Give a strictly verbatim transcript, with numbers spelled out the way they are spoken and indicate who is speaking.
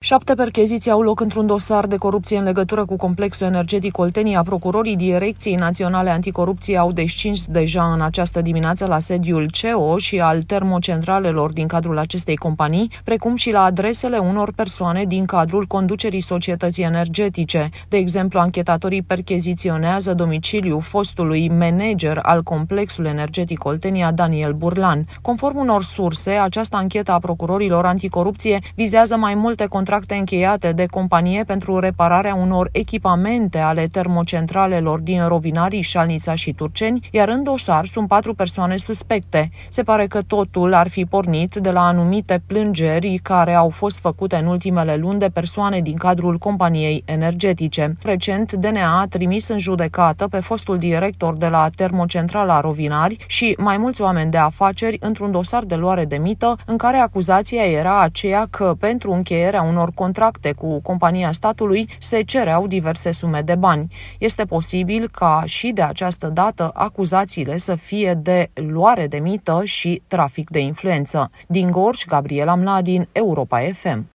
Speaker 1: Șapte percheziții au loc într-un dosar de corupție în legătură cu complexul energetic Oltenia. Procurorii Direcției Naționale Anticorupție au descins deja în această dimineață la sediul C E O și al termocentralelor din cadrul acestei companii, precum și la adresele unor persoane din cadrul conducerii societății energetice. De exemplu, anchetatorii percheziționează domiciliul fostului manager al complexului energetic Oltenia, Daniel Burlan. Conform unor surse, această anchetă a procurorilor anticorupție vizează mai multe contracte încheiate de companie pentru repararea unor echipamente ale termocentralelor din Rovinari, Șalnița și Turceni, iar în dosar sunt patru persoane suspecte. Se pare că totul ar fi pornit de la anumite plângeri care au fost făcute în ultimele luni de persoane din cadrul companiei energetice. Recent, D N A a trimis în judecată pe fostul director de la termocentrala Rovinari și mai mulți oameni de afaceri într-un dosar de luare de mită, în care acuzația era aceea că pentru încheierea unor contracte cu compania statului se cereau diverse sume de bani. Este posibil ca și de această dată acuzațiile să fie de luare de mită și trafic de influență. Din Gorj, Gabriela Mladin, Europa F M.